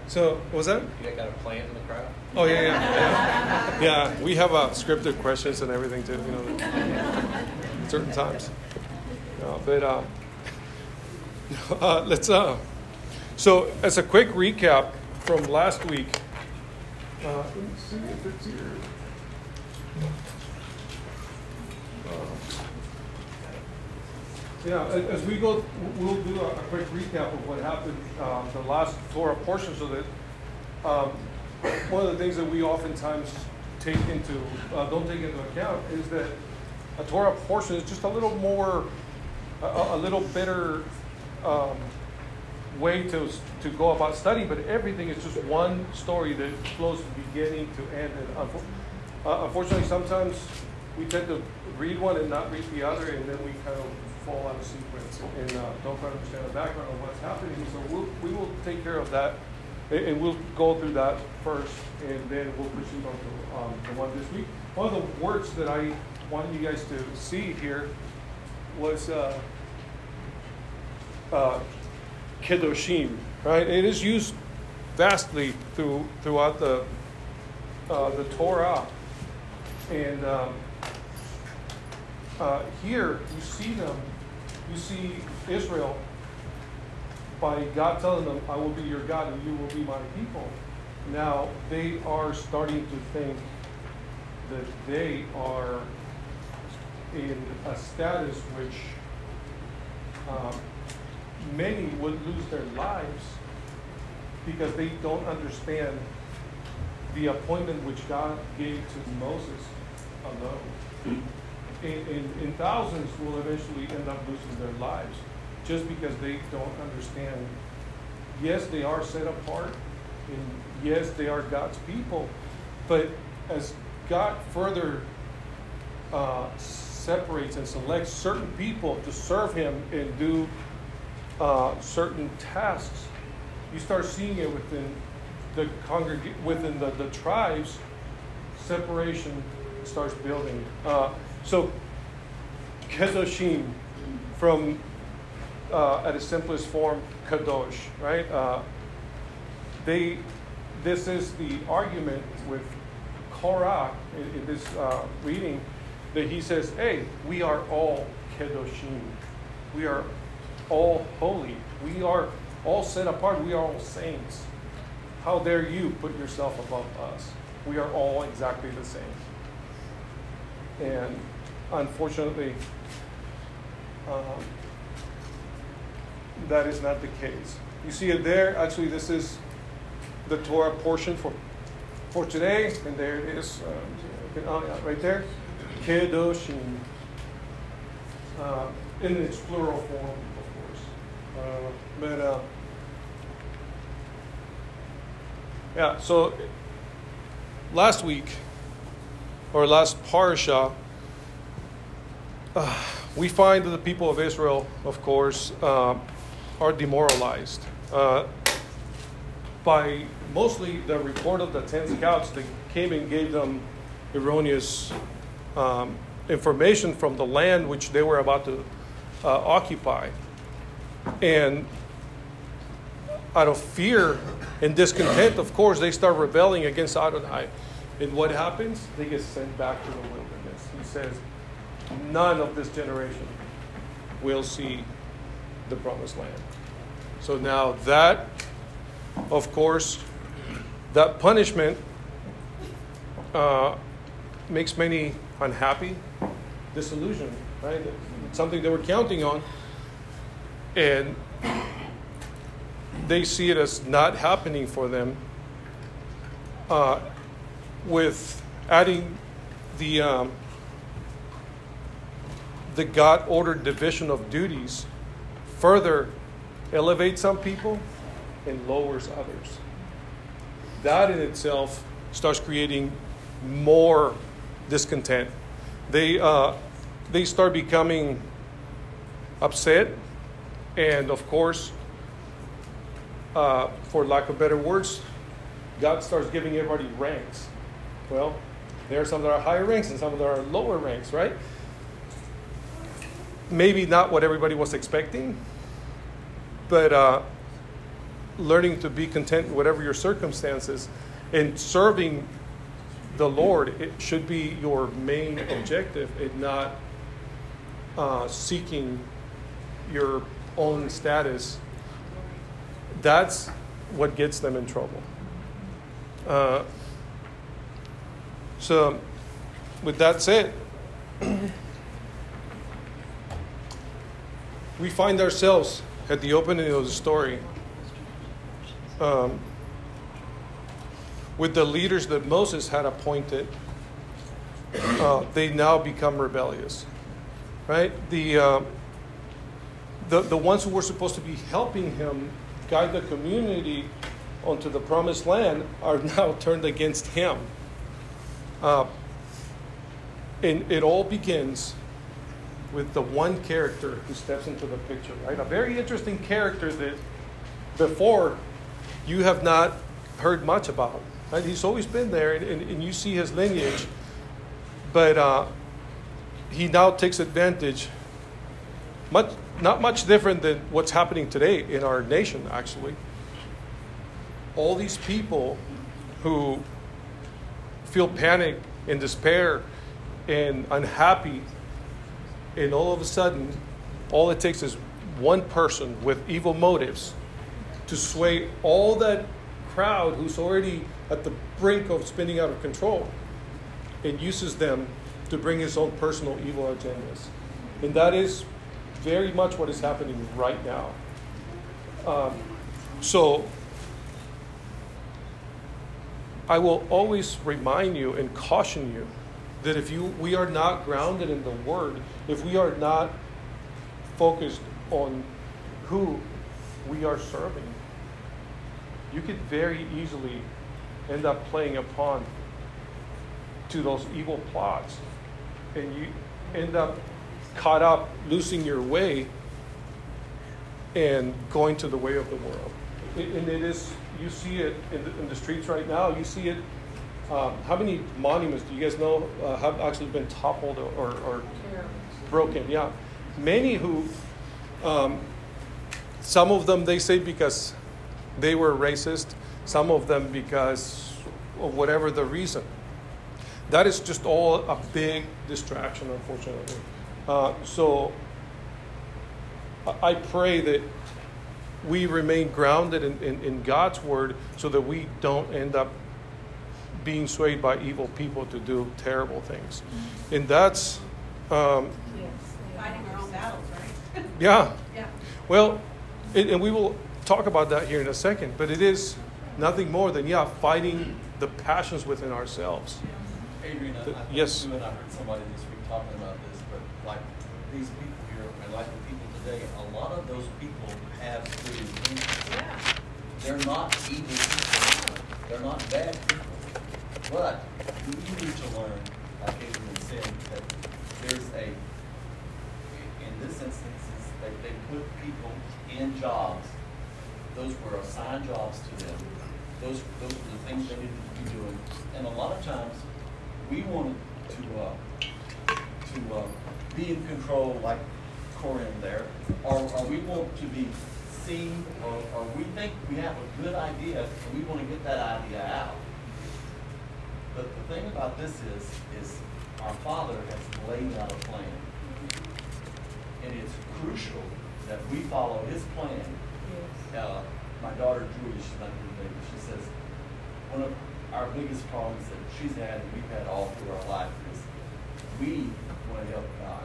So, what was that? You got a plant in the crowd? Oh, yeah. Yeah, we have scripted questions and everything, too, certain times. Let's, so as a quick recap from last week, let me see if it's here. As we go, we'll do a quick recap of what happened the last Torah portion, so that one of the things that we oftentimes don't take into account is that a Torah portion is just a little more, a little better way to go about study, but everything is just one story that flows from beginning to end. And unfortunately, sometimes we tend to read one and not read the other, and then we kind of fall out of sequence and don't quite understand the background of what's happening. So we will take care of that, and we'll go through that first, and then we'll proceed on to the one this week. One of the words that I wanted you guys to see here was kedoshim, right? It is used vastly throughout the Torah, and here you see them. You see Israel by God telling them, "I will be your God, and you will be my people." Now they are starting to think that they are in a status which many would lose their lives because they don't understand the appointment which God gave to Moses alone. And thousands will eventually end up losing their lives just because they don't understand. Yes, they are set apart, and yes, they are God's people, but as God further separates and selects certain people to serve Him and do certain tasks, you start seeing it within the within the tribes. Separation starts building. So, kedoshim, from at its simplest form, kadosh, right? This is the argument with Korah in this reading, that he says, "Hey, we are all kedoshim. We are all holy. We are all set apart. We are all saints. How dare you put yourself above us? We are all exactly the same." And unfortunately, that is not the case. You see it there. Actually, this is the Torah portion for today, and there it is, right there, kedoshim, in its plural form, of course. So last week, or last parasha, we find that the people of Israel, of course, are demoralized by mostly the report of the 10 scouts that came and gave them erroneous information from the land which they were about to occupy. And out of fear and discontent, of course, they start rebelling against Adonai. And what happens? They get sent back to the wilderness. He says, none of this generation will see the promised land. So now that, of course, that punishment makes many unhappy, disillusioned, right? It's something they were counting on, and they see it as not happening for them. With adding the God-ordered division of duties, further elevates some people and lowers others. That in itself starts creating more discontent. They start becoming upset, and of course, for lack of better words, God starts giving everybody ranks. Well, there are some that are higher ranks and some that are lower ranks, right? Maybe not what everybody was expecting, but learning to be content in whatever your circumstances, and serving the Lord, it should be your main objective, and not seeking your own status. That's what gets them in trouble. So, with that said, we find ourselves at the opening of the story with the leaders that Moses had appointed. They now become rebellious, right? The ones who were supposed to be helping him guide the community onto the promised land are now turned against him. And it all begins with the one character who steps into the picture, right? A very interesting character that before you have not heard much about. Right? He's always been there, and you see his lineage, but he now takes advantage. Not much different than what's happening today in our nation, actually. All these people who feel panic and despair and unhappy, and all of a sudden, all it takes is one person with evil motives to sway all that crowd who's already at the brink of spinning out of control, and uses them to bring his own personal evil agendas. And that is very much what is happening right now. So I will always remind you and caution you that if we are not grounded in the Word, if we are not focused on who we are serving, you could very easily end up playing upon to those evil plots, and you end up caught up losing your way and going to the way of the world. And it is, you see it in the streets right now. You see it. How many monuments do you guys know have actually been toppled or broken? Yeah, many who, some of them they say because they were racist, some of them because of whatever the reason. That is just all a big distraction, unfortunately. So I pray that we remain grounded in God's Word so that we don't end up being swayed by evil people to do terrible things. And that's... fighting our own battles, right? Yeah. Yeah. Well, and we will talk about that here in a second, but it is nothing more than, fighting the passions within ourselves. Adrian, I think yes. you and I heard somebody this week talking about this, but like these people here, and like the people today, a lot of those people have good intentions. Yeah. They're not evil people. They're not bad people. But we need to learn, like Adrian said, that there's in this instance, they put people in jobs. Those were assigned jobs to them. Those were the things they needed to be doing. And a lot of times, we wanted to be in control, like Corinne there, or we want to be seen, or we think we have a good idea, and we want to get that idea out. But the thing about this is our Father has laid out a plan, and it's crucial that we follow His plan. Yes. My daughter Julie, she's not here today, but she says one of our biggest problems that she's had and we've had all through our life is we want to help God.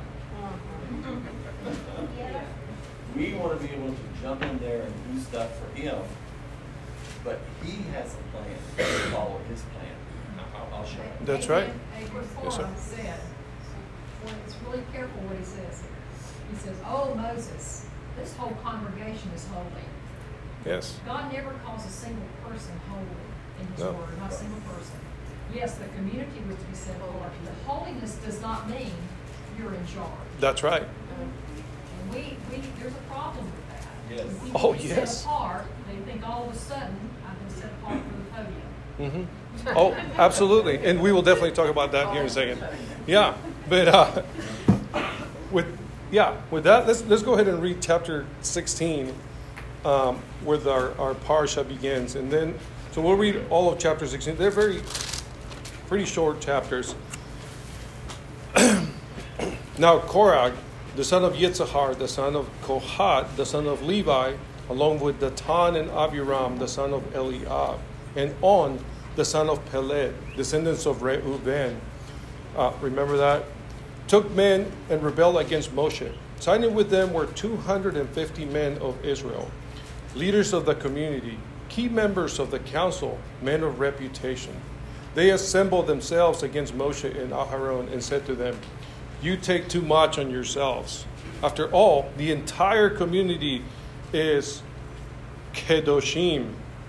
Yeah. We want to be able to jump in there and do stuff for Him, but He has a plan. We follow His plan. I'll show you. That's right. Yes, sir. Said, well, it's really careful what he says here. He says, "Oh, Moses, this whole congregation is holy." Yes. God never calls a single person holy in His No. Word, not a single person. Yes, the community was to be set apart. But holiness does not mean you're in charge. That's right. And there's a problem with that. Yes. When people Oh, get yes. set apart, they think all of a sudden I've been set apart for the podium. Mm-hmm. Oh, absolutely. And we will definitely talk about that here in a second. Yeah. But with that, let's go ahead and read chapter 16. where our parsha begins. And then, so we'll read all of chapter 16. They're pretty short chapters. Now Korah, the son of Yitzhar, the son of Kohat, the son of Levi, along with Datan and Abiram, the son of Eliab, and On, the son of Peled, descendants of Reuben. Remember that? Took men and rebelled against Moshe. Signing with them were 250 men of Israel, leaders of the community, key members of the council, men of reputation. They assembled themselves against Moshe and Aharon and said to them, "You take too much on yourselves. After all, the entire community is Kedoshim,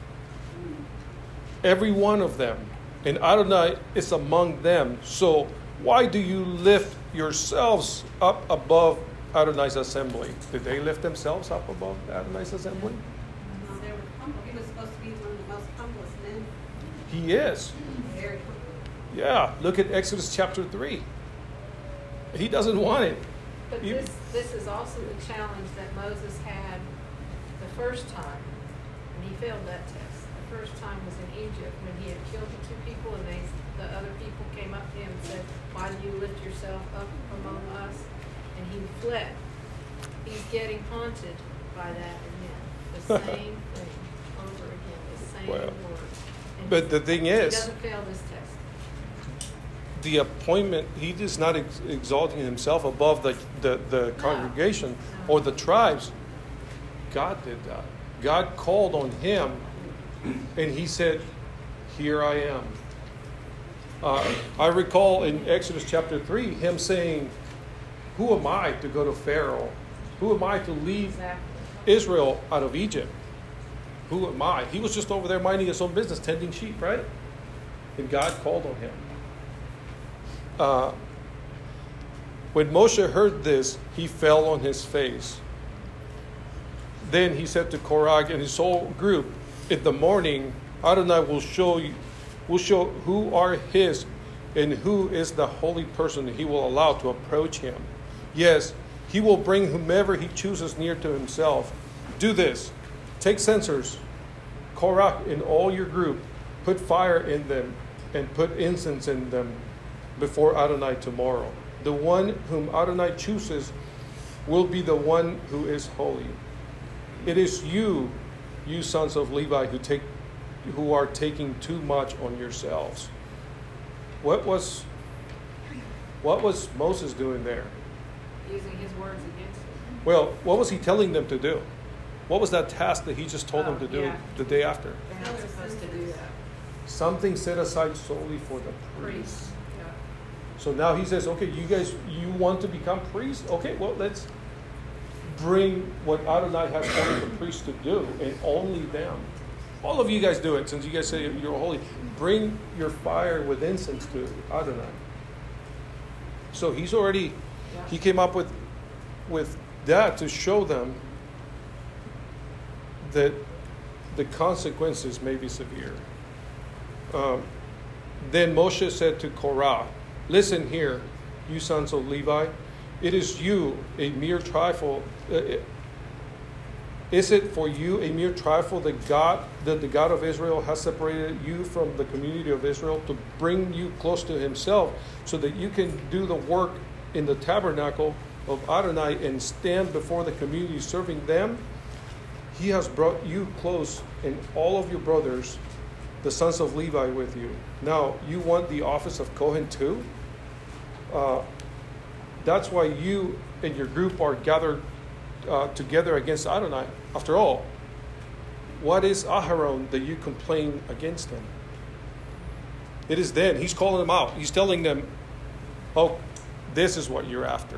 every one of them, and Adonai is among them. So why do you lift yourselves up above Adonai's assembly?" Did they lift themselves up above Adonai's assembly? No, they were humble. He was supposed to be one of the most humblest men. He is. Very humble. Yeah, look at Exodus chapter 3. He doesn't want it. But this is also the challenge that Moses had the first time, and he failed that test. The first time was in Egypt when he had killed the two people, and the other people came up to him and said, "Why do you lift yourself up among us?" And he fled. He's getting haunted by that again. The same thing over again, the same Well, word. And but the thing is, he doesn't fail this test. the appointment, he is not exalting himself above the congregation or the tribes. God did that. God called on him, and he said, "Here I am." I recall in Exodus chapter 3, him saying, "Who am I to go to Pharaoh? Who am I to lead Exactly. Israel out of Egypt? Who am I?" He was just over there minding his own business, tending sheep, right? And God called on him. When Moshe heard this, he fell on his face. Then he said to Korah and his whole group, "In the morning, Adonai will show who are his and who is the holy person he will allow to approach him. Yes, he will bring whomever he chooses near to himself. Do this. Take censers, Korah in all your group, put fire in them and put incense in them before Adonai tomorrow. The one whom Adonai chooses will be the one who is holy. It is you sons of Levi, who are taking too much on yourselves." What was Moses doing there? Using his words against him. Well, what was he telling them to do? What was that task that he just told them to do the day after? They're not supposed to do that. Something set aside solely for the priests. Priests. Yeah. So now he says, "Okay, you guys, you want to become priests? Okay, well, let's bring what Adonai has ordered the priests to do, and only them. All of you guys do it, since you guys say you're holy. Bring your fire with incense to Adonai." So he came up with that to show them that the consequences may be severe. Then Moshe said to Korah, "Listen here, you sons of Levi. It is you, a mere trifle. Is it for you a mere trifle that the God of Israel has separated you from the community of Israel to bring you close to himself so that you can do the work in the tabernacle of Adonai and stand before the community serving them? He has brought you close and all of your brothers, the sons of Levi, with you. Now, you want the office of Kohen too? That's why you and your group are gathered together against Adonai. After all, what is Aharon that you complain against him?" It is then. He's calling them out. He's telling them, "Oh, this is what you're after."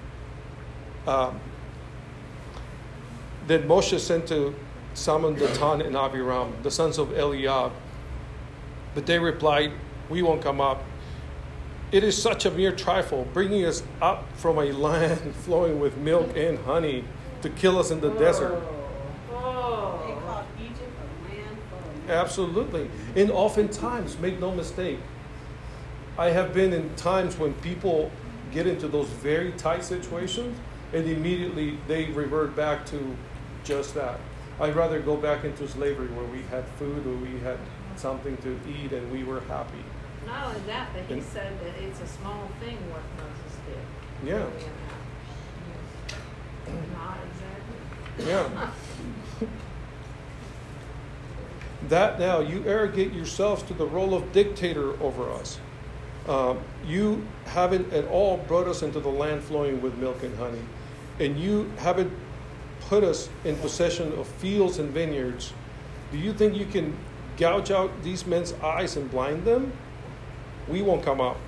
Then Moshe sent to summon Datan and Abiram, the sons of Eliab. But they replied, "We won't come up. It is such a mere trifle, bringing us up from a land flowing with milk and honey to kill us in the desert." They called Egypt a land full of milk. Absolutely. And oftentimes, make no mistake, I have been in times when people get into those very tight situations and immediately they revert back to just that. I'd rather go back into slavery where we had food, or we had something to eat, and we were happy. Not only that, but he And- said that it's a small thing what Moses did. Yeah. Not exactly. Yeah. That now, you arrogate yourselves to the role of dictator over us. You haven't at all brought us into the land flowing with milk and honey. And you haven't put us in possession of fields and vineyards. Do you think you can gouge out these men's eyes and blind them? We won't come out.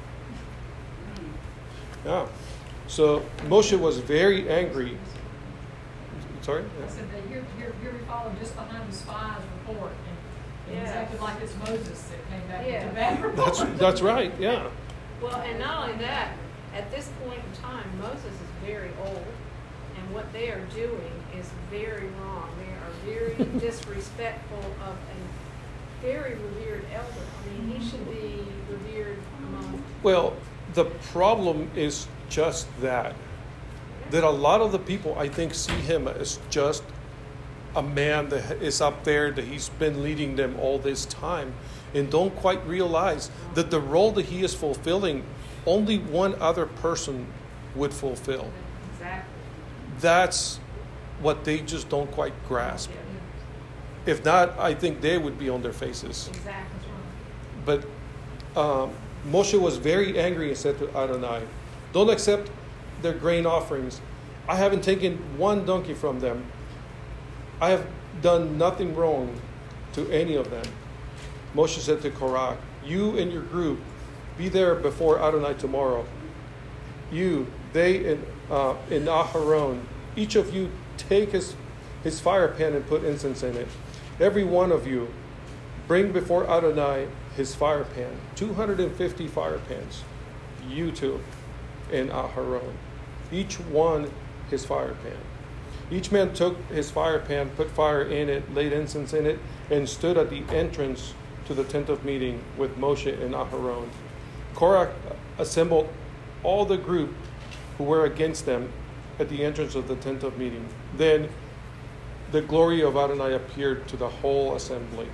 Yeah. So Moshe was very angry. Sorry? I said that here we follow just behind the spy's report, and it's Yeah. acted like it's Moses that came back Yeah. with the bad report. That's right, yeah. Well, and not only that, at this point in time, Moses is very old, and what they are doing is very wrong. They are very disrespectful of a very revered elder. I mean, he should be revered among. Well, the problem is just that a lot of the people, I think, see him as just a man that is up there, that he's been leading them all this time, and don't quite realize that the role that he is fulfilling, only one other person would fulfill. Exactly. That's what they just don't quite grasp. If not, I think they would be on their faces. Exactly. But Moshe was very angry and said to Adonai, don't accept their grain offerings. I haven't taken one donkey from them. I have done nothing wrong to any of them. Moshe said to Korah, you and your group, be there before Adonai tomorrow. You, they, and Aharon, each of you take his fire pan and put incense in it. Every one of you, bring before Adonai his fire pan, 250 fire pans, you two, and Aharon, each one his fire pan. Each man took his fire pan, put fire in it, laid incense in it, and stood at the entrance to the tent of meeting with Moshe and Aharon. Korah assembled all the group who were against them at the entrance of the tent of meeting. Then the glory of Adonai appeared to the whole assembly.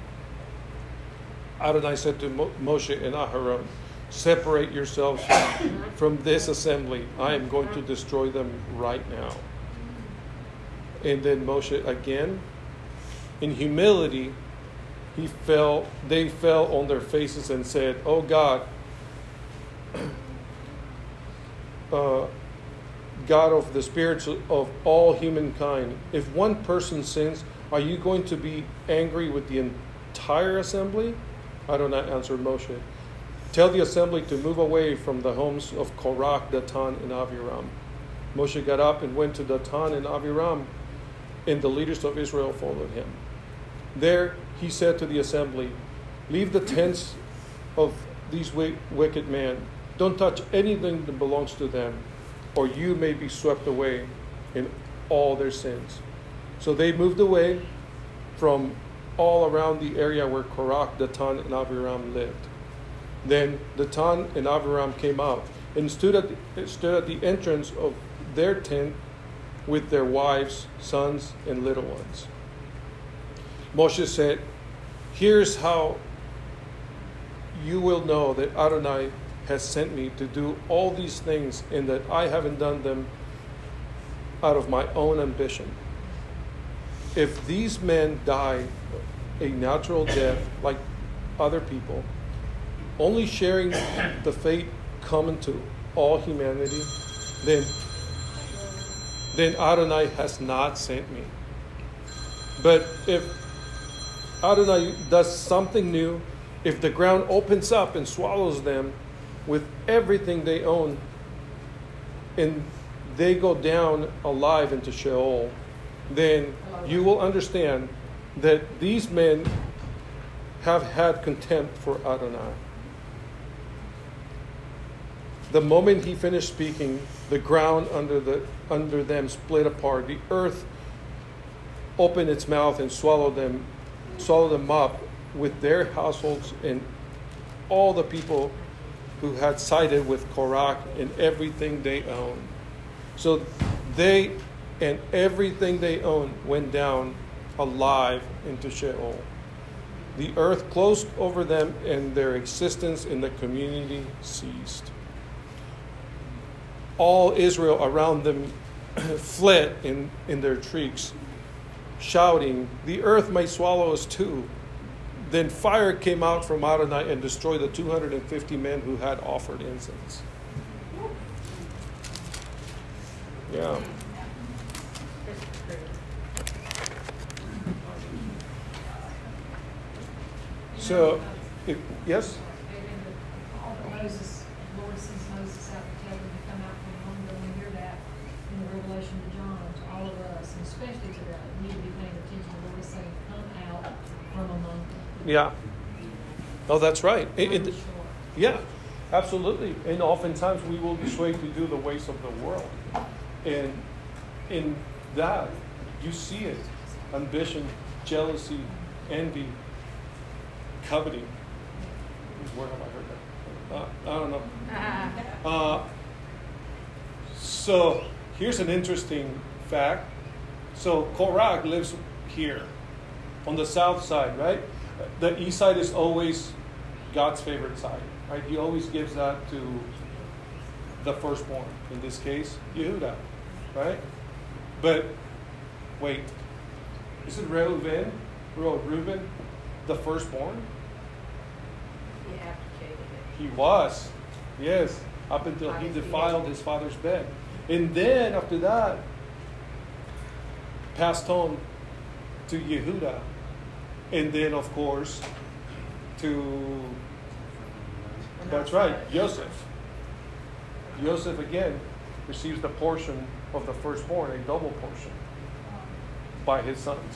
Adonai said to Moshe and Aharon, separate yourselves from this assembly. I am going to destroy them right now. And then Moshe again, in humility, they fell on their faces and said, oh God, God of the spirits of all humankind, if one person sins, are you going to be angry with the entire assembly? Adonai answered Moshe, tell the assembly to move away from the homes of Korah, Datan, and Aviram. Moshe got up and went to Datan and Aviram, and the leaders of Israel followed him. There he said to the assembly, leave the tents of these wicked men. Don't touch anything that belongs to them, or you may be swept away in all their sins. So they moved away from all around the area where Korah, Datan, and Aviram lived. Then Datan and Aviram came out and stood at the entrance of their tent with their wives, sons, and little ones. Moshe said, here's how you will know that Adonai has sent me to do all these things, and that I haven't done them out of my own ambition. If these men die a natural death like other people, only sharing the fate common to all humanity, then Adonai has not sent me. But if Adonai does something new, if the ground opens up and swallows them with everything they own, and they go down alive into Sheol, then you will understand that these men have had contempt for Adonai. The moment he finished speaking, the ground under them split apart. The earth opened its mouth and swallowed them up with their households and all the people who had sided with Korah and everything they owned. So they and everything they owned went down alive into Sheol. The earth closed over them, and their existence in the community ceased. All Israel around them fled in their shrieks, shouting, "The earth may swallow us too." Then fire came out from Adonai and destroyed the 250 men who had offered incense. Yeah. So, yes? All that Moses, Lord sends Moses out to tell them to come out from among them. We hear that in the Revelation to John, to all of us, and especially to that. We need to be paying attention to the Lord is saying, come out from among them. Yeah. Oh, that's right. Sure. Yeah, absolutely. And oftentimes we will be swayed to do the ways of the world. And in that, you see it. Ambition, jealousy, envy, coveting. Where have I heard that? I don't know. So here's an interesting fact. So Korach lives here on the south side, right? The east side is always God's favorite side, right? He always gives that to the firstborn. In this case, Yehuda, right? But wait, isn't Reuben the firstborn? He abdicated it. He was, yes, up until he defiled his father's bed. And then after that, passed on to Yehuda. And then, of course, to, that's right, Joseph. Joseph again receives the portion of the firstborn, a double portion, by his sons.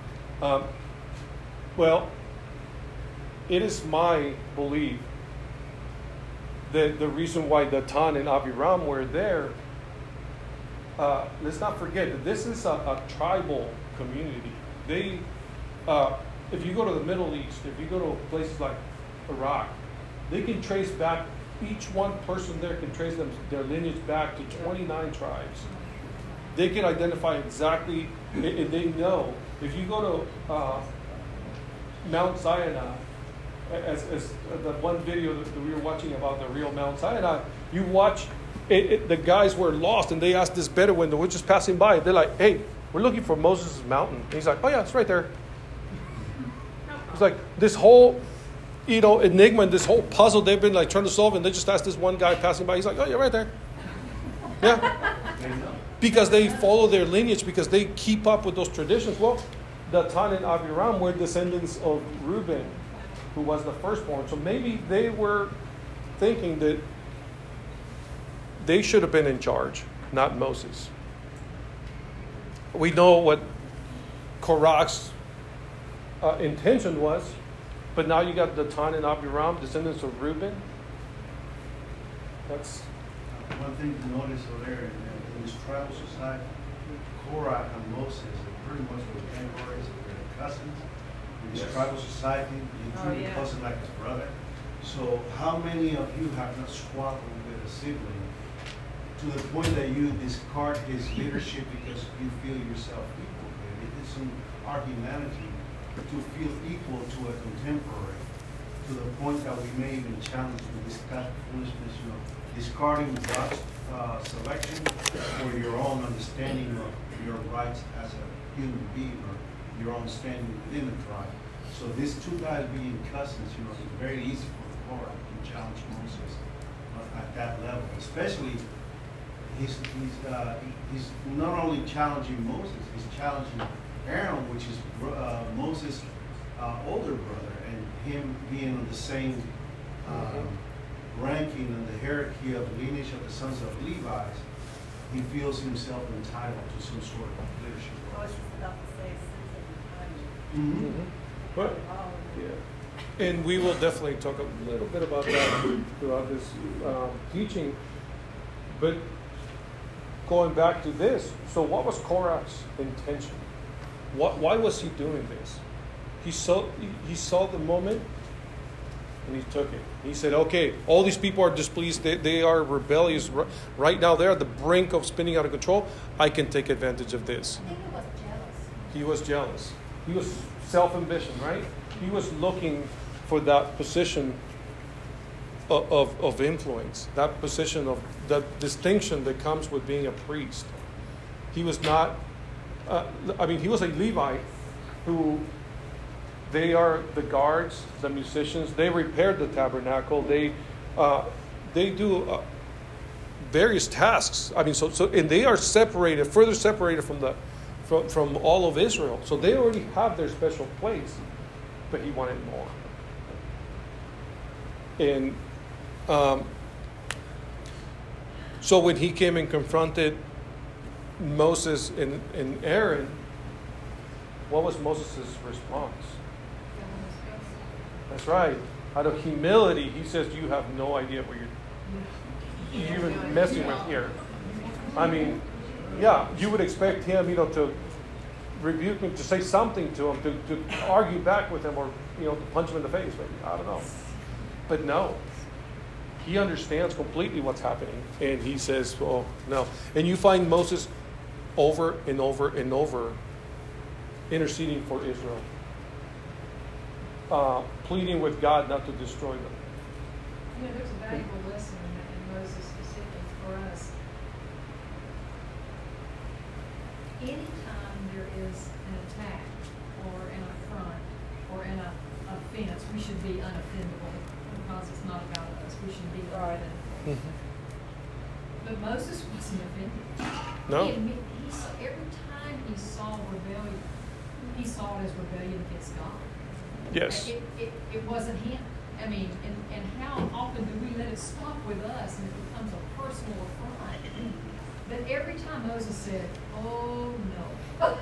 Well, it is my belief that the reason why Datan and Abiram were there, let's not forget that this is a tribal community. They, if you go to the Middle East, if you go to places like Iraq, they can trace back, each one person there can trace their lineage back to 29 tribes. They can identify exactly, and they know. If you go to Mount Sinai, as the one video that we were watching about the real Mount Sinai, you watch, the guys were lost, and they asked this Bedouin that was just passing by. They're like, "Hey, we're looking for Moses' mountain." And he's like, "Oh yeah, it's right there." It's like this whole, enigma and this whole puzzle they've been like trying to solve, and they just asked this one guy passing by. He's like, "Oh yeah, right there." Yeah. Because they follow their lineage, because they keep up with those traditions. Well, Datan and Abiram were descendants of Reuben, who was the firstborn. So maybe they were thinking that they should have been in charge, not Moses. We know what Korach's intention was, but now you got Datan and Abiram, descendants of Reuben. That's one thing to notice over there in this tribal society. Korach and Moses are pretty much contemporaries, they're cousins. In this tribal society, you treat a cousin like a brother. So how many of you have not squabbled with a sibling to the point that you discard his leadership because you feel yourself equal with it? It isn't our humanity to feel equal to a contemporary, to the point that we may even challenge with this kind of foolishness, discarding God's selection for your own understanding of your rights as a human being or your own standing within the tribe. So these two guys being cousins, it's very easy for the Korah to challenge Moses at that level. Especially, he's not only challenging Moses, he's challenging Aaron, which is Moses' older brother, and him being on the same ranking in the hierarchy of the lineage of the sons of Levi. He feels himself entitled to some sort of leadership. I was just about to say, Mm-hmm. But, yeah. And we will definitely talk a little bit about that throughout this teaching. But going back to this, so what was Korach's intention? Why was he doing this? He saw the moment and he took it. He said, okay, all these people are displeased. They are rebellious. Right now, they're at the brink of spinning out of control. I can take advantage of this. I think he was jealous. He was jealous. He was self-ambition, right? He was looking for that position of influence, that position of the distinction that comes with being a priest. He was not, he was a Levite who, they are the guards, the musicians, they repaired the tabernacle, they do various tasks. And they are separated, further separated from all of Israel. So they already have their special place, but he wanted more. And so when he came and confronted Moses and Aaron, what was Moses' response? That's right. Out of humility, he says, you have no idea what you're even messing with here. You would expect him, to rebuke him, to say something to him, to argue back with him, or, to punch him in the face. Maybe. I don't know. But no. He understands completely what's happening. And he says, oh, no. And you find Moses over and over and over interceding for Israel. Pleading with God not to destroy them. There's a valuable lesson in Moses specifically for us. Anytime there is an attack or an affront or an offense, we should be unoffendable because it's not about us. We should be unoffendable. But Moses wasn't offended. No. Every time he saw rebellion, he saw it as rebellion against God. Yes. It wasn't him. And how often do we let it stop with us and it becomes a personal affront? But every time Moses said, oh no,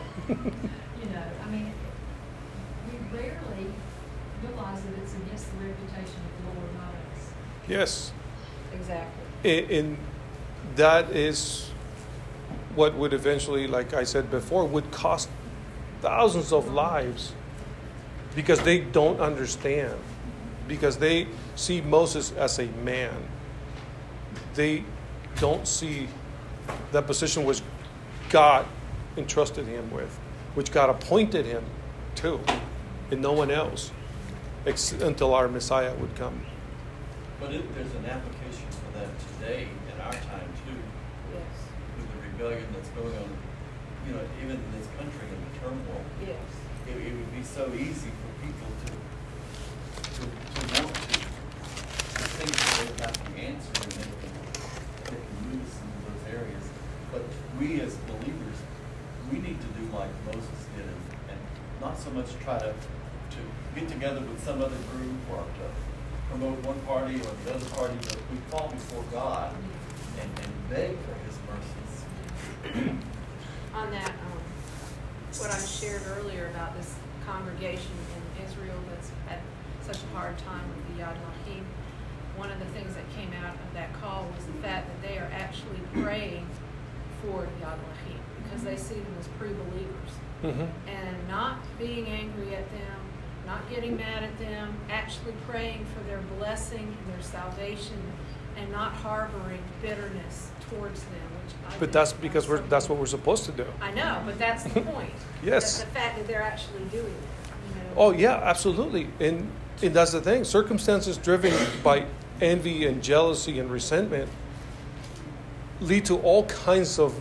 we rarely realize that it's against the reputation of the Lord, not us. Yes. Exactly. And that is what would eventually, like I said before, would cost thousands of lives, because they don't understand, because they see Moses as a man. They don't see that position which God entrusted him with, which God appointed him to, and no one else, until our Messiah would come. But there's an application for that today in our time too. Yes. With the rebellion that's going on, even in this country and the turmoil. Yes. It would be so easy for people to want to think that they've got the answer and they can move us into those areas. But we as believers, we need to do like Moses did and not so much try to get together with some other group or to promote one party or the other party, but we fall before God and beg for his mercies. On that, what I shared earlier about this congregation in Israel that's had such a hard time with the Yad Lachim, one of the things that came out of that call was the fact that they are actually praying for Yad Lachim because they see them as pre-believers. Mm-hmm. And not being angry at them, not getting mad at them, actually praying for their blessing and their salvation, and not harboring bitterness towards them. But that's because that's what we're supposed to do. I know, but that's the point. Yes. That's the fact that they're actually doing it. Oh yeah, absolutely. And that's the thing. Circumstances driven by envy and jealousy and resentment lead to all kinds of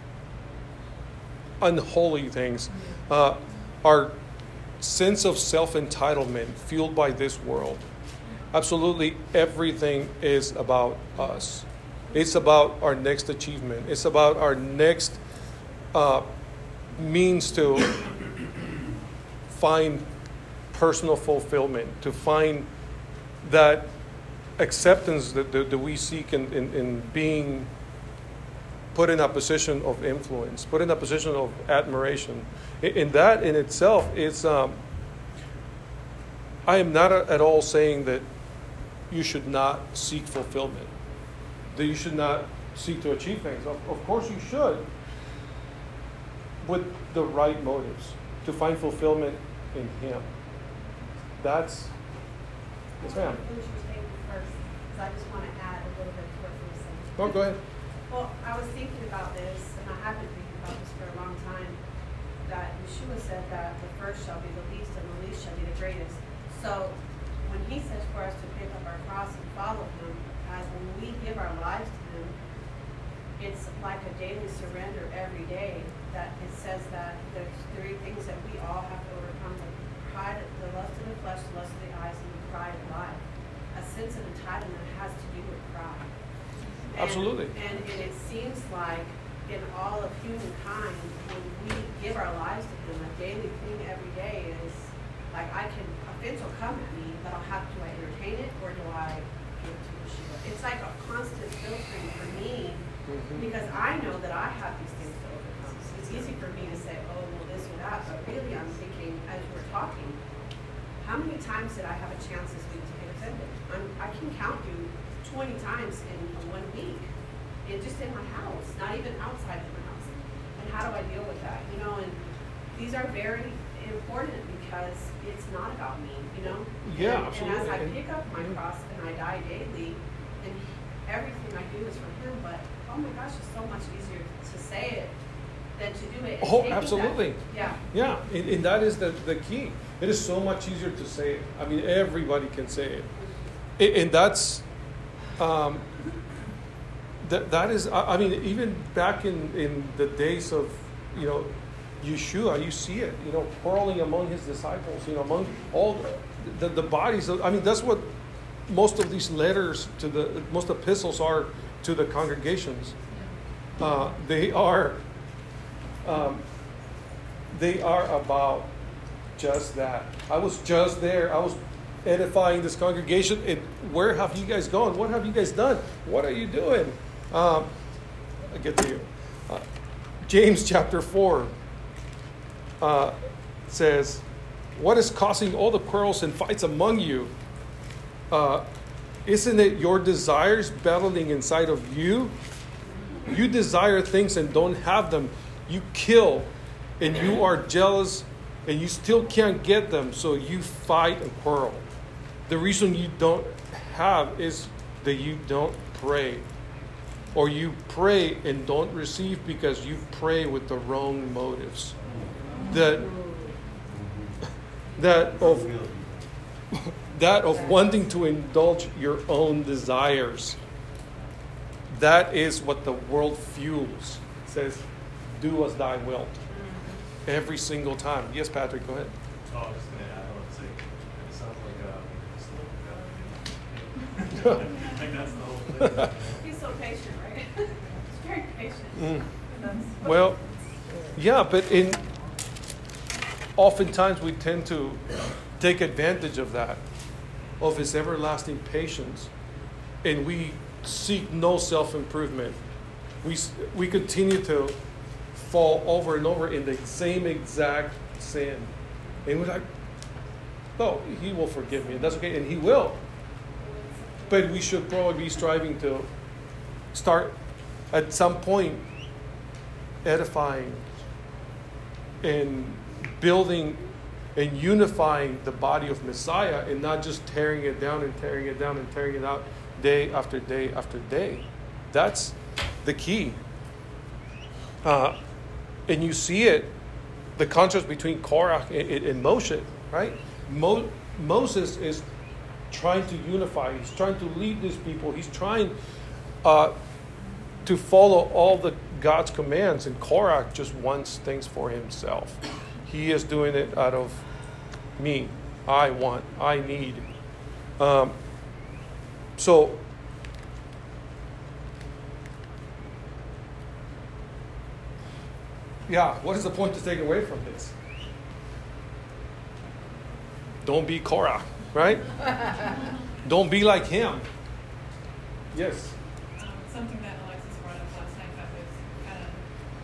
unholy things. Our sense of self-entitlement fueled by this world. Absolutely everything is about us. It's about our next achievement. It's about our next means to find personal fulfillment, to find that acceptance that we seek in being put in a position of influence, put in a position of admiration. In that in itself, it's I am not at all saying that you should not seek fulfillment, that you should not seek to achieve things. Of course you should, with the right motives, to find fulfillment in Him. That's, yes ma'am. Finish your statement first, because I just want to add a little bit to what you were saying. Oh, go ahead. Well, I was thinking about this, and I have been thinking about this for a long time. that Yeshua said that the first shall be the least and the least shall be the greatest. So when he says for us to pick up our cross and follow him, as when we give our lives to him, it's like a daily surrender every day. That it says that there's 3 things that we all have to overcome: the pride, the lust of the flesh, the lust of the eyes, and the pride of life. A sense of entitlement has to do with pride. Absolutely. And it seems like in all of humankind, when we give our lives to him, a daily thing every day is like, offense will come at me, but I'll have to entertain it, or do I give it to Yeshua? It's like a constant filtering for me, because I know that I have these things to overcome. It's easy for me to say, oh, well, this or that, but really I'm thinking, as we're talking, how many times did I have a chance this week to get offended? I can count you 20 times in 1 week. Just in my house, not even outside of my house. And how do I deal with that? And these are very important because it's not about me, Yeah, and absolutely. as I pick up my cross and I die daily, and everything I do is for him, but oh my gosh, it's so much easier to say it than to do it. And Oh, taking absolutely. that, Yeah, and that is the key. It is so much easier to say it. I mean, everybody can say it. And that's, that is, I mean, even back in the days of, Yeshua, you see it, quarreling among his disciples, among all the bodies. I mean, that's what most of these letters most epistles are to the congregations. They are about just that. I was just there. I was edifying this congregation. And where have you guys gone? What have you guys done? What are you doing? I get to you. James chapter 4 says, what is causing all the quarrels and fights among you? Isn't it your desires battling inside of you? You desire things and don't have them. You kill and you are jealous and you still can't get them, so you fight and quarrel. The reason you don't have is that you don't pray. Or you pray and don't receive because you pray with the wrong motives. That of wanting to indulge your own desires. That is what the world fuels. It says, do as thy wilt. Every single time. Yes, Patrick, go ahead. Oh, I was just going to add on to say, it sounds like a slow like that's the whole thing. He's so patient, right? He's very patient. Well, yeah, but oftentimes we tend to take advantage of that, of his everlasting patience, and we seek no self-improvement. We continue to fall over and over in the same exact sin. And we're like, oh, he will forgive me. And that's okay. And he will. But we should probably be striving to start at some point edifying and building and unifying the body of Messiah, and not just tearing it down and tearing it down and tearing it out day after day after day. That's the key. And you see it, the contrast between Korah and Moshe, right? Moses is trying to unify. He's trying to lead these people. He's trying to follow all the God's commands. And Korah just wants things for himself. He is doing it out of me. I want. I need. So yeah, what is the point to take away from this? Don't be Korah, right? Don't be like him. Yes. Something that Alexis brought up last night that was kind of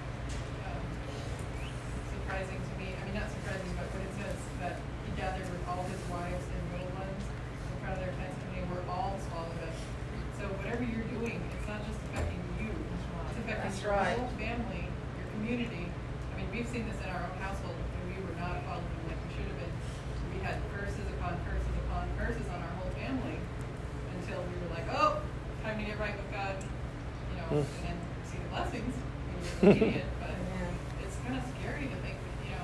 surprising to me. I mean, not surprising, but what it says that he gathered with all his wives and little ones in front of their tents, and they were all swallowed up. So whatever you're doing, it's not just affecting you; it's affecting your whole family, your community. I mean, we've seen this in our own household when we were not following like we should have been. We had curses upon curses on our whole family until we were like, oh, time to get right with God, and then see the blessings when you're obedient. But it's kind of scary to think that,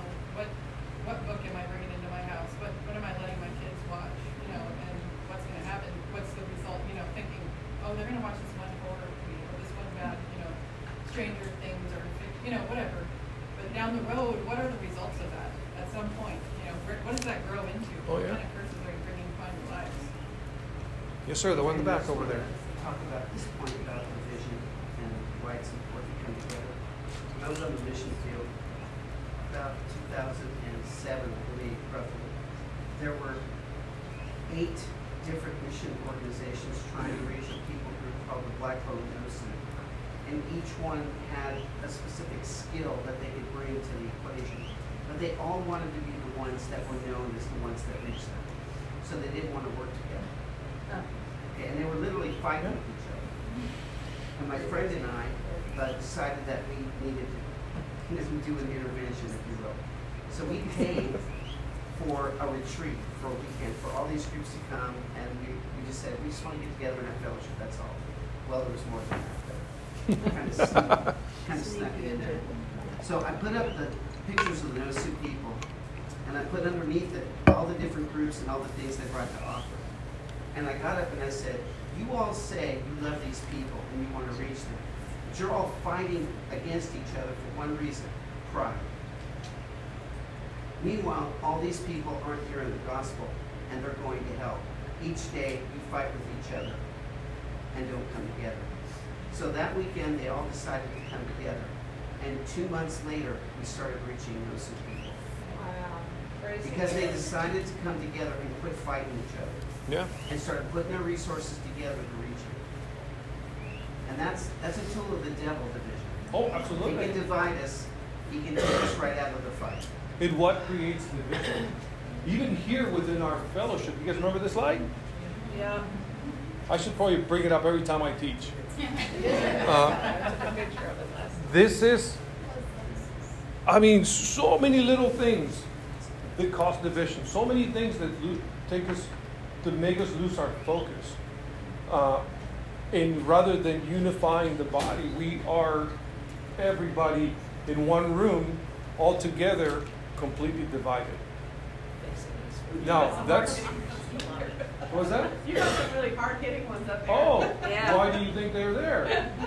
Stranger Things or, you know, whatever. But down the road, what are the results of that? At some point, you know, what does that grow into? Oh, yeah. What kind of curses are you bringing upon your lives? Yes, sir. The one in the back over there. Talk about this point about the vision and why it's important to come together. When I was on the mission field, about 2007, I believe, roughly, there were 8 different mission organizations trying to reach a people group called the Black Bone Innocent. And each one had a specific skill that they could bring to the equation. But they all wanted to be the ones that were known as the ones that reached them. So they didn't want to work together. Okay, and they were literally fighting with each other. And my friend and I decided that we needed to do an intervention, if you will. So we paid for a retreat for a weekend for all these groups to come, and we just said, we just want to get together and have fellowship, that's all. Well, there was more than that, but kind of snuck it in there. So I put up the pictures of the No Suit people, and I put underneath it all the different groups and all the things they brought to offer. And I got up and I said, you all say you love these people and you want to reach them, but you're all fighting against each other for one reason, pride. Meanwhile, all these people aren't hearing the gospel, and they're going to hell. Each day, you fight with each other and don't come together. So that weekend, they all decided to come together. And 2 months later, we started reaching those people. Wow. Praise Because the they Lord. decided to come together and quit fighting each other. Yeah. And started putting their resources together to reach it. And that's a tool of the devil, division. Oh, He absolutely. can divide us. He can take us right out of the fight. It what creates division. Even here within our fellowship, you guys remember this slide? Yeah. I should probably bring it up every time I teach. I took a picture of it last night. This is, I mean, so many little things that cause division. So many things that make us lose our focus. And rather than unifying the body, we are everybody in one room, all together, completely divided. Now, that's, what was that? You got some really hard-hitting ones up there. Oh, Yeah. why do you think they're there?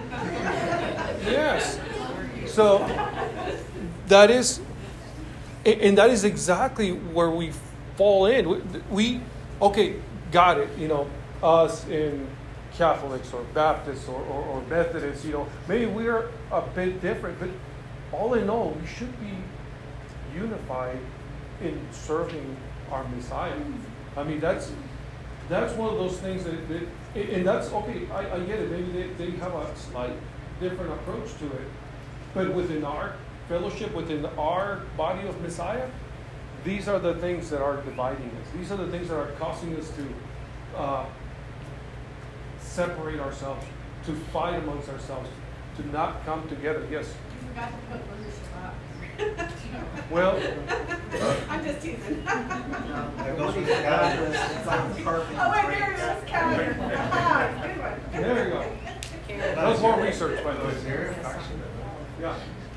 Yes. So that is, and that is exactly where we fall in. We okay, got it. You know, us in Catholics or Baptists or Methodists, you know, maybe we're a bit different, but all in all, we should be unified in serving our Messiah. I mean, that's one of those things that and that's okay. I get it. Maybe they have a slight different approach to it, but within our fellowship, within our body of Messiah, these are the things that are dividing us. These are the things that are causing us to separate ourselves, to fight amongst ourselves, to not come together. Yes. You forgot to put leadership up. Well, I'm just teasing. What he forgot was it's on the carpet. Oh, wait, there it is, calendar. Ah, good one. there you go. That was more research, by the way. Yeah.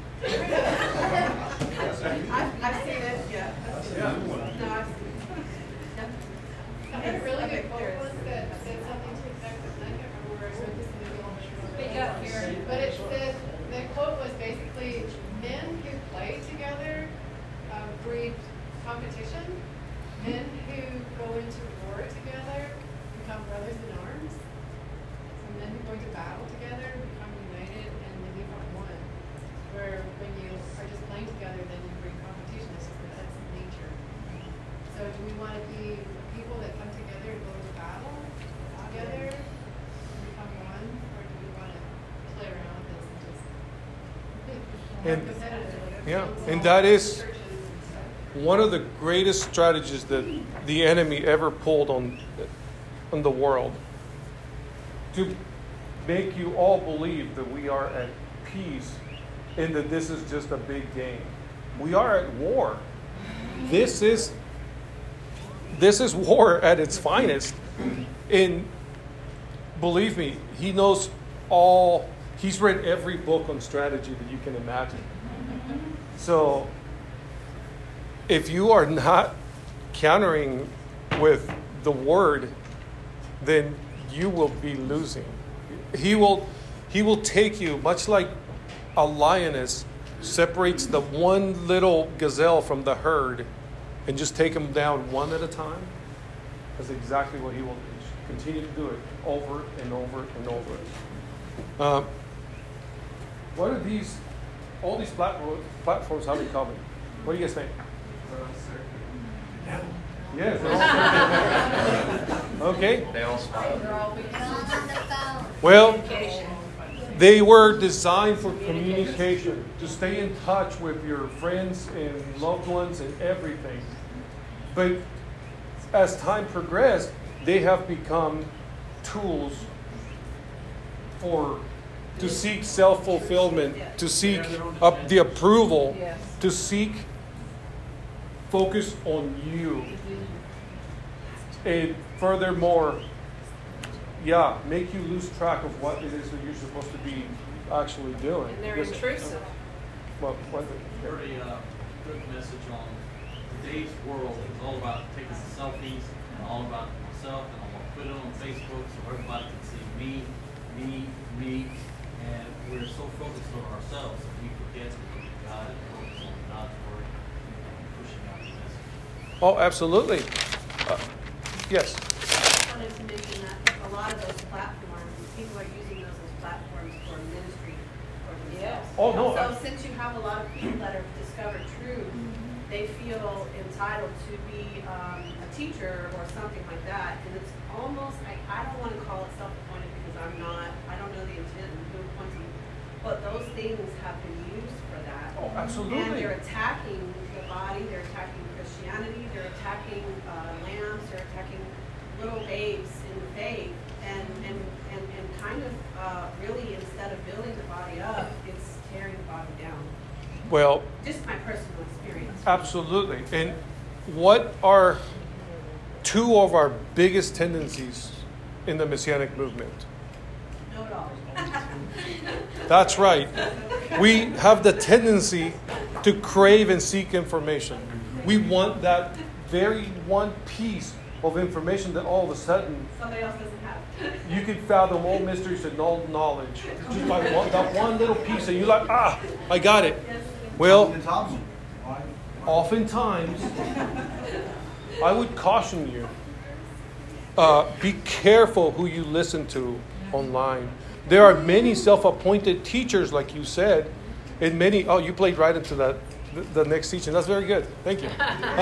I've seen it, yeah. Yeah. No, I've seen it. I had a really good quote once that said something to the effect of, I can't remember where I read this in the middle. Speak up, Karen. But it said, the quote was basically, men who play together breed competition. Men who go into war together become brothers in arms. So men who go into battle together become united and they become one. Where when you are just playing together, then you bring competition. That's nature. So do we want to be people that come together and go to battle together and become one, or do we want to play around with this and just And- competitive? yeah, and that is one of the greatest strategies that the enemy ever pulled on the world, to make you all believe that we are at peace and that this is just a big game. We are at war. This is war at its finest. And believe me, he knows all. He's read every book on strategy that you can imagine. So if you are not countering with the word, then you will be losing. He will take you, much like a lioness separates the one little gazelle from the herd and just take them down one at a time, that's exactly what he will continue to do it over and over and over. What are all these platforms have in common? What do you guys think? Yes. Okay. They all smile. Well, they were designed for communication, to stay in touch with your friends and loved ones and everything. But as time progressed, they have become tools to seek self-fulfillment, to seek the approval, Yes. to seek focus on you. And furthermore, make you lose track of what it is that you're supposed to be actually doing. And they're Because- intrusive. Well, what is I heard it? a good message on today's world. It's all about taking selfies and all about myself, and I'm gonna put it on Facebook so everybody can see me, and we're so focused on ourselves that we forget to look at God and focus on God's word and pushing out the message. Oh, absolutely. Yes. I wanted to mention that a lot of those platforms, people are using those as platforms for ministry or themselves. Oh, no. So since you have a lot of people that have discovered truth, they feel entitled to be a teacher or something like that. And it's almost, I don't want to call it self-appointed because I don't know the intent and who appoints them. But those things have been used for that. Oh, And absolutely. they're attacking the body, they're attacking Christianity, they're attacking lambs, they're attacking little babes in the faith, and kind of really, instead of building the body up, it's tearing the body down. Well, Just my personal experience. absolutely. And what are two of our biggest tendencies in the Messianic movement? Know it all. That's right. We have the tendency to crave and seek information. We want that very one piece of information that all of a sudden Somebody else doesn't have. you can fathom all mysteries and all knowledge just by that one little piece, and you're like, I got it. Well, oftentimes, I would caution you, be careful who you listen to online. There are many self-appointed teachers, like you said, and many, you played right into the next teaching. That's very good. Thank you.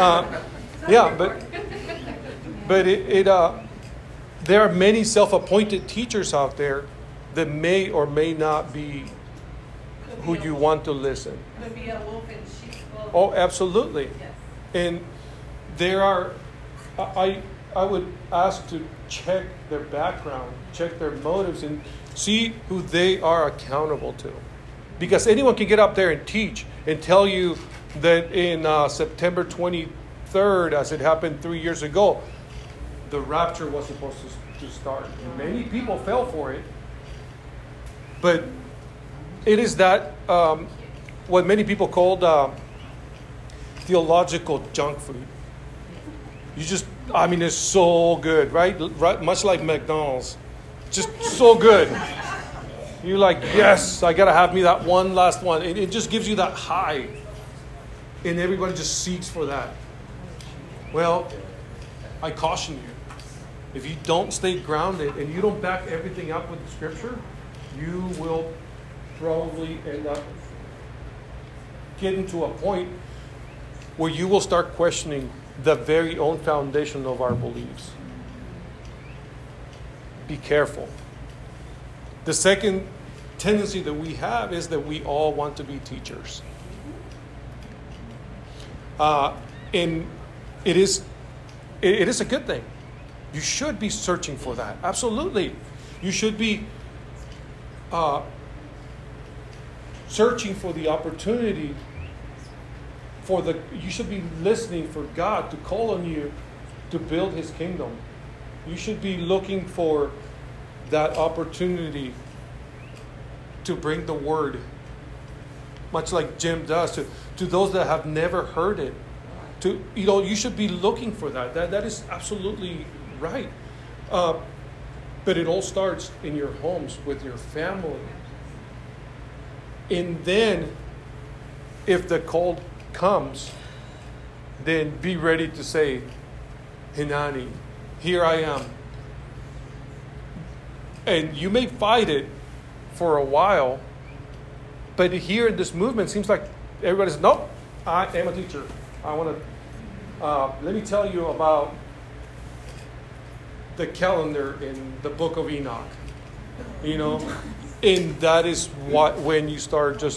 But there are many self-appointed teachers out there that may or may not be who you want to listen. Could be a wolf in sheep's clothing. Oh, absolutely. Yes. And there are, I would ask to check their background, check their motives, and see who they are accountable to. Because anyone can get up there and teach and tell you that in September 23rd, as it happened 3 years ago, the rapture was supposed to start. And many people fell for it. But it is that, what many people called theological junk food. It's so good, right? Much like McDonald's. Just so good. You're like, yes, I got to have me that one last one. It just gives you that high. And everybody just seeks for that. Well, I caution you. If you don't stay grounded and you don't back everything up with the scripture, you will probably end up getting to a point where you will start questioning the very own foundation of our beliefs. Be careful. The second tendency that we have is that we all want to be teachers. And it is a good thing. You should be searching for that. Absolutely. You should be searching for the opportunity you should be listening for God to call on you to build His kingdom. You should be looking for that opportunity to bring the word, much like Jim does, to those that have never heard it. You should be looking for that. That is absolutely right. But it all starts in your homes with your family. And then, if the call comes, then be ready to say, Hinani, here I am. And you may fight it for a while, but here in this movement, it seems like everybody's, nope, I am a teacher. I want to, let me tell you about the calendar in the book of Enoch. You know, and that is what, when you start just,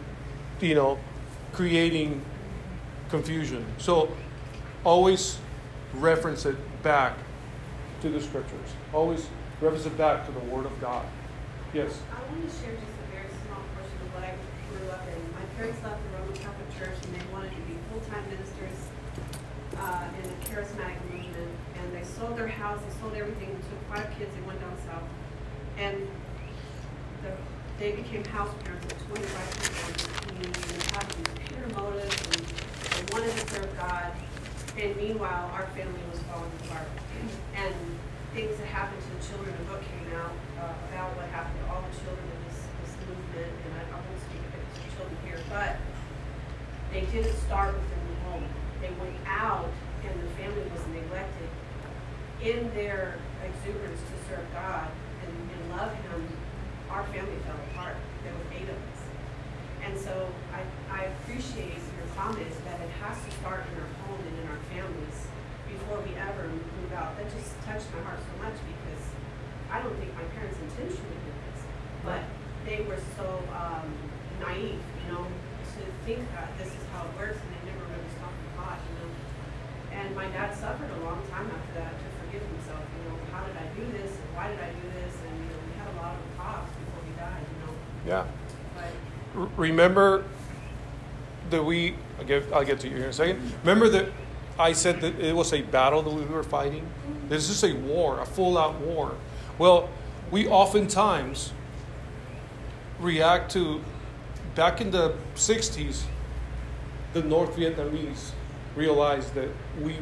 creating confusion. So always reference it back to the scriptures. Always reference it back to the Word of God. Yes? I want to share just a very small portion of what I grew up in. My parents left the Roman Catholic Church and they wanted to be full-time ministers in a charismatic movement. And they sold their house, they sold everything, and took 5 kids and went down south. And they became house parents of 25 people in the community and had these pure motives and they wanted to serve God. And meanwhile, our family was falling apart. And things that happened to the children, a book came out about what happened to all the children in this movement. And I won't speak of it to the children here, but they didn't start within the home. They went out and the family was neglected. In their exuberance to serve God and love Him, our family fell apart. There were 8 of us. And so I appreciate your comments that it has to start in our home and in our families before we ever move out. That just touched my heart so much because I don't think my parents intentionally did this, but they were so naive, to think that this is how it works, and they never really stopped and thought, And my dad suffered a long time after that to forgive himself, how did I do this, and why did I do this, and we had a lot of talks before he died, Yeah. But Remember that I'll get to you here in a second. Remember that I said that it was a battle that we were fighting? This is a war, a full-out war. Well, we oftentimes react to, back in the 60s, the North Vietnamese realized that we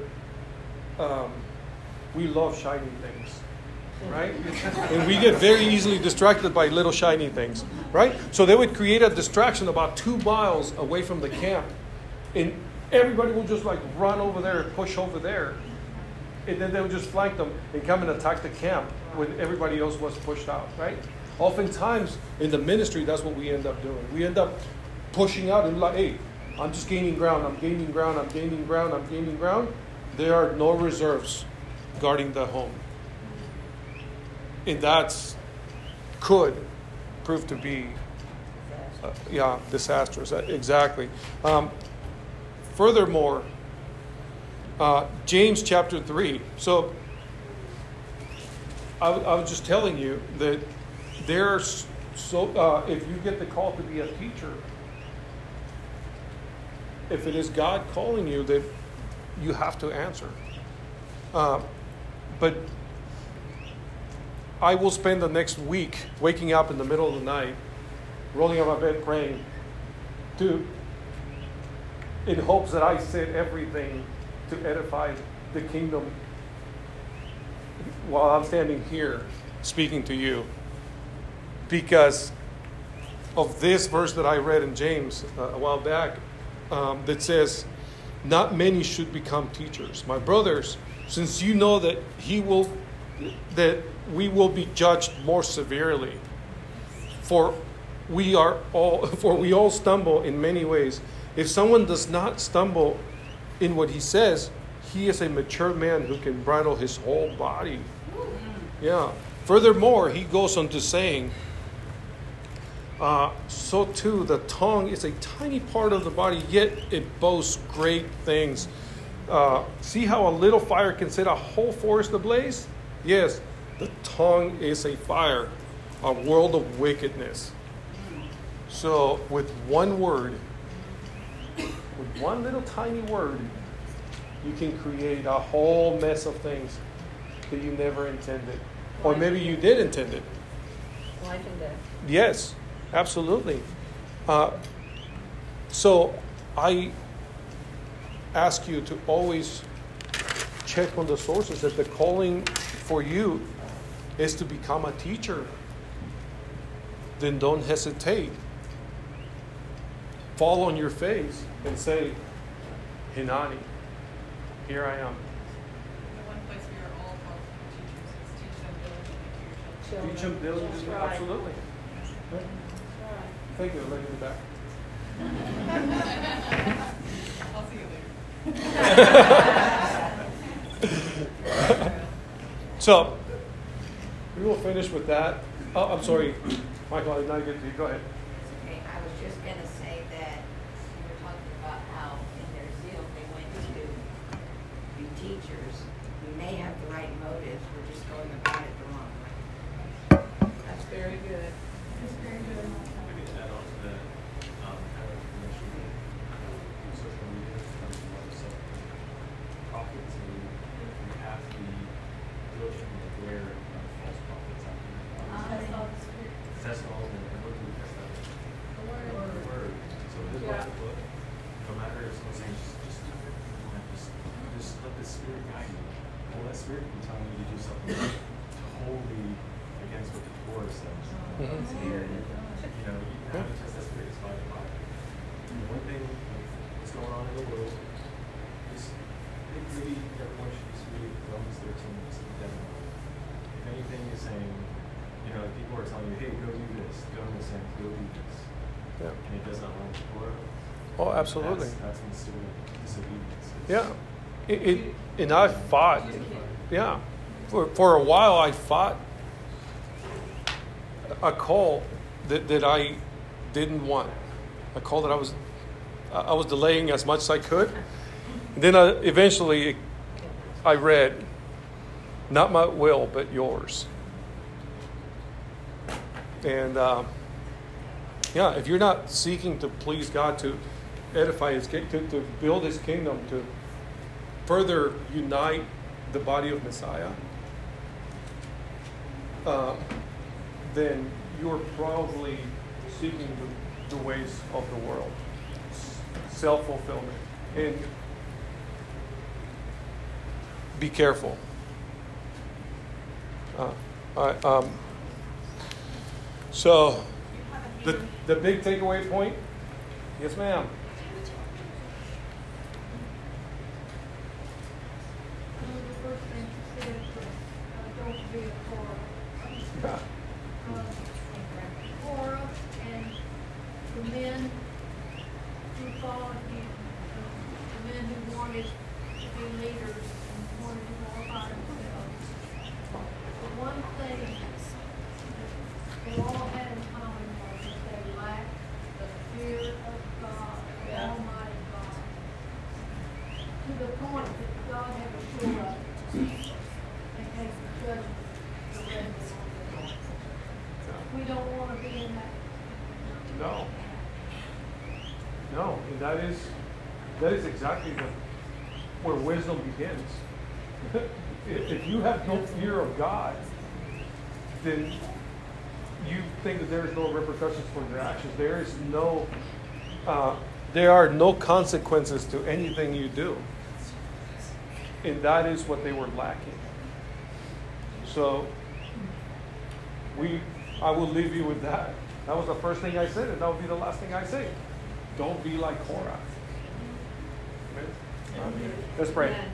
love shiny things, right? And we get very easily distracted by little shiny things, right? So they would create a distraction about 2 miles away from the camp, and everybody will just run over there and push over there, and then they would just flank them and come and attack the camp when everybody else was pushed out, right? Oftentimes in the ministry, that's what we end up doing. We end up pushing out and hey, I'm just gaining ground, I'm gaining ground, I'm gaining ground, I'm gaining ground. There are no reserves guarding the home. And that could prove to be, disastrous. Exactly. Furthermore, James chapter 3. So I was just telling you that there's if you get the call to be a teacher, if it is God calling you, that you have to answer. But I will spend the next week waking up in the middle of the night, rolling out of my bed praying, in hopes that I said everything to edify the kingdom while I'm standing here speaking to you. Because of this verse that I read in James a while back, that says, not many should become teachers. My brothers, since you know that we will be judged more severely, for we all stumble in many ways. If someone does not stumble in what he says, he is a mature man who can bridle his whole body. Yeah. Furthermore, he goes on to saying, so too the tongue is a tiny part of the body, yet it boasts great things. See how a little fire can set a whole forest ablaze? Yes, the tongue is a fire, a world of wickedness. So with one word, with one little tiny word, you can create a whole mess of things that you never intended. Or maybe you did intend it. Life and death. Yes, absolutely. So I ask you to always check on the sources. If the calling for you is to become a teacher, then don't hesitate fall on your face and say, Hinani, here I am. The one place we are all called to be teachers is teach them diligently to your children. Teach them diligently, That's right. absolutely. That's right. Thank you, lady in the back. I'll see you later. So, we will finish with that. Oh, I'm sorry, Michael, I did not get to you. Go ahead. Okay, I was just gonna say that you were talking about how in their zeal they went to be teachers. We may have the right motives, we're just going about it the wrong way. That's very good. It's very good. Maybe to add on to that, kind of information in social media comes from a lot of self-prophets, and we have to be diligently aware of false prophets out there. Test all of them, and what do we test that? The word. So his Yeah. book, no matter if someone's saying just let the Spirit guide you. Well, that Spirit can tell you to do something totally against what the Torah says. Mhm. You know, you have to test that Spirit by the Bible. One thing that's going on in the world is maybe everyone should just read Romans 13 and see the devil. If anything is saying, you know, people are telling you, hey, go do this, go in the sense, go do this. Yeah. And it does not line with the Torah. Oh, absolutely. That's considered disobedience. Yeah. And I fought. Yeah. For a while, I fought a call that I didn't want. A call that I was delaying as much as I could. And then eventually I read, not my will, but yours. And yeah, if you're not seeking to please God, to edify His kingdom, to build His kingdom, to further unite the body of Messiah, then you're probably seeking the ways of the world, self-fulfillment. And be careful. So, the big takeaway point? Yes, ma'am. One of the first things you said was, don't be a Korah. Korah and the men who followed him, the men who wanted to be leaders and wanted to glorify themselves. The one thing they all had in common was that they lacked the fear of God, the Almighty God, to the point that God had to pull up and take the judgment to render on them. We don't want to be in that. No. No, and that is exactly where wisdom begins. If you have no fear of God, then you think that there is no repercussions for your actions. There are no consequences to anything you do. And that is what they were lacking. So, I will leave you with that. That was the first thing I said, and that will be the last thing I say. Don't be like Korah. Amen? Let's pray. Amen.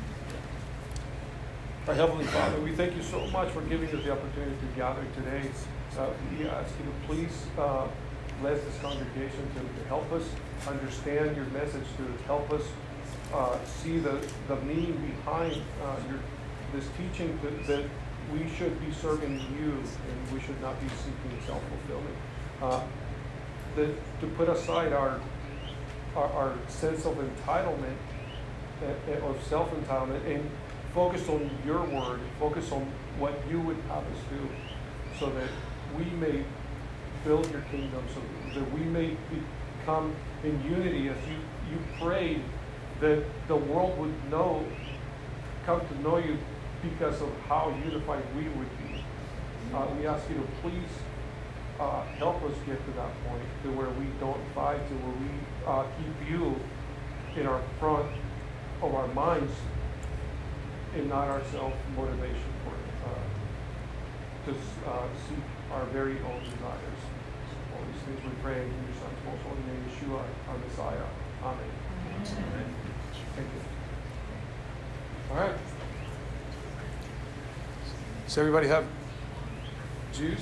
Our Heavenly Father, we thank you so much for giving us the opportunity to gather today. We ask you to please bless this congregation to help us understand your message, to help us see the meaning behind this teaching, that we should be serving you and we should not be seeking self-fulfillment. To put aside our sense of entitlement, of self-entitlement, and focus on your word, focus on what you would have us do, so that we may build your kingdom, so that we may become in unity as you prayed that the world would come to know you because of how unified we would be. We ask you to please help us get to that point, to where we don't fight, to where we keep you in our front of our minds and not our self-motivation to seek our very own desires. All these things we pray in your Son's most holy name, Yeshua. our Messiah. Amen. Thank you. All right. Does everybody have juice?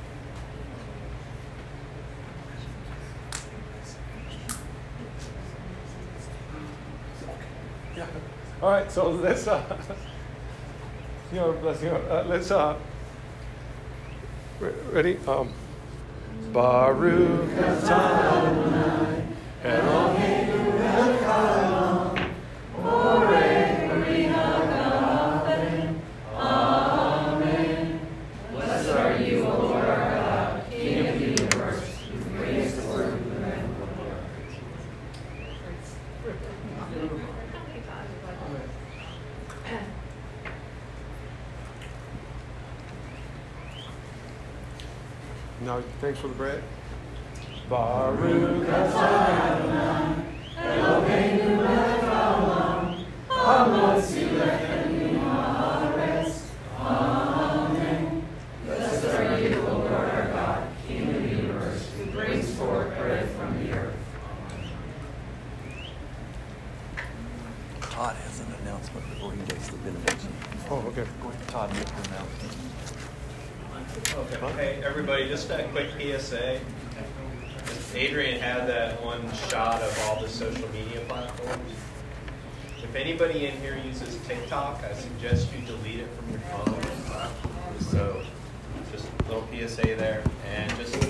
Yeah. All right. So let's, let's, ready? Baruch Adonai, Eloheinu melech haolam, borei b'ri ha'gafim. Amen. Blessed are you, O Lord our God, King of the universe, who creates the world and the man. Now, thanks for the bread. Baruch Adonai, Eloheinu melech haolam, hamotzi lechem min haaretz. Amen. Blessed are you, O Lord our God, King of the universe, who brings forth bread from the earth. Todd has an announcement before he makes the benediction. Oh, okay. Go ahead, Todd, make the announcement. Okay, hey everybody, just a quick PSA. Adrian had that one shot of all the social media platforms. If anybody in here uses TikTok, I suggest you delete it from your phone. So, just a little PSA there. And just